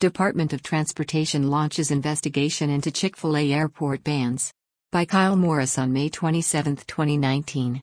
Department of Transportation launches investigation into Chick-fil-A airport bans. By Kyle Morris on May 27, 2019.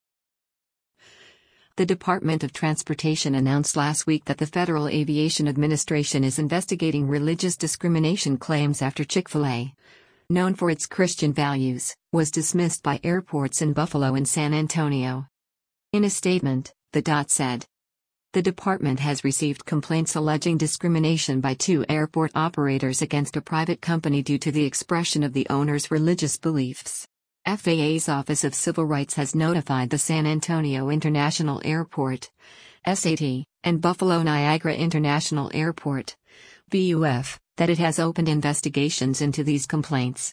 The Department of Transportation announced last week that the Federal Aviation Administration is investigating religious discrimination claims after Chick-fil-A, known for its Christian values, was dismissed by airports in Buffalo and San Antonio. In a statement, the DOT said, the department has received complaints alleging discrimination by two airport operators against a private company due to the expression of the owner's religious beliefs. FAA's Office of Civil Rights has notified the San Antonio International Airport, SAT, and Buffalo Niagara International Airport, BUF, that it has opened investigations into these complaints.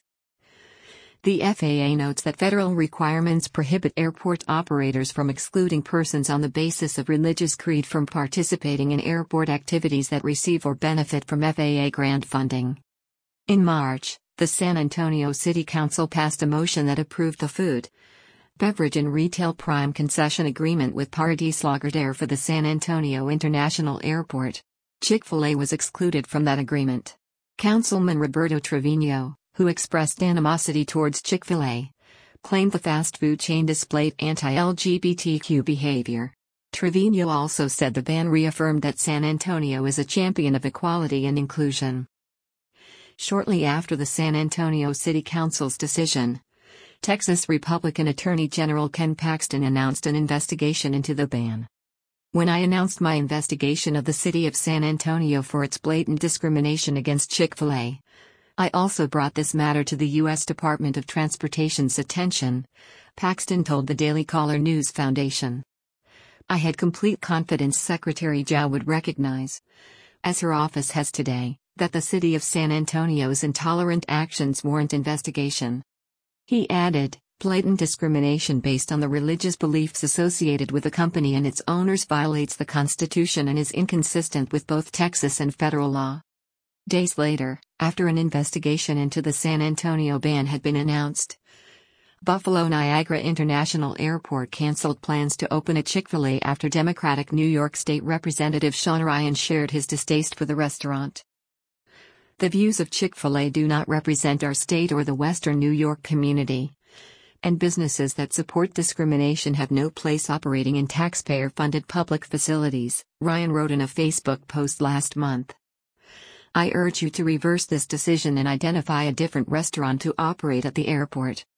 The FAA notes that federal requirements prohibit airport operators from excluding persons on the basis of religious creed from participating in airport activities that receive or benefit from FAA grant funding. In March, the San Antonio City Council passed a motion that approved the food, beverage and retail prime concession agreement with Paradis Lagardère for the San Antonio International Airport. Chick-fil-A was excluded from that agreement. Councilman Roberto Trevino, who expressed animosity towards Chick-fil-A, claimed the fast food chain displayed anti-LGBTQ behavior. Trevino also said the ban reaffirmed that San Antonio is a champion of equality and inclusion. Shortly after the San Antonio City Council's decision, Texas Republican Attorney General Ken Paxton announced an investigation into the ban. When I announced my investigation of the city of San Antonio for its blatant discrimination against Chick-fil-A, I also brought this matter to the U.S. Department of Transportation's attention, Paxton told the Daily Caller News Foundation. I had complete confidence Secretary Zhao would recognize, as her office has today, that the city of San Antonio's intolerant actions warrant investigation. He added, blatant discrimination based on the religious beliefs associated with the company and its owners violates the Constitution and is inconsistent with both Texas and federal law. Days later, after an investigation into the San Antonio ban had been announced, Buffalo Niagara International Airport canceled plans to open a Chick-fil-A after Democratic New York State Representative Sean Ryan shared his distaste for the restaurant. The views of Chick-fil-A do not represent our state or the Western New York community, and businesses that support discrimination have no place operating in taxpayer-funded public facilities, Ryan wrote in a Facebook post last month. I urge you to reverse this decision and identify a different restaurant to operate at the airport.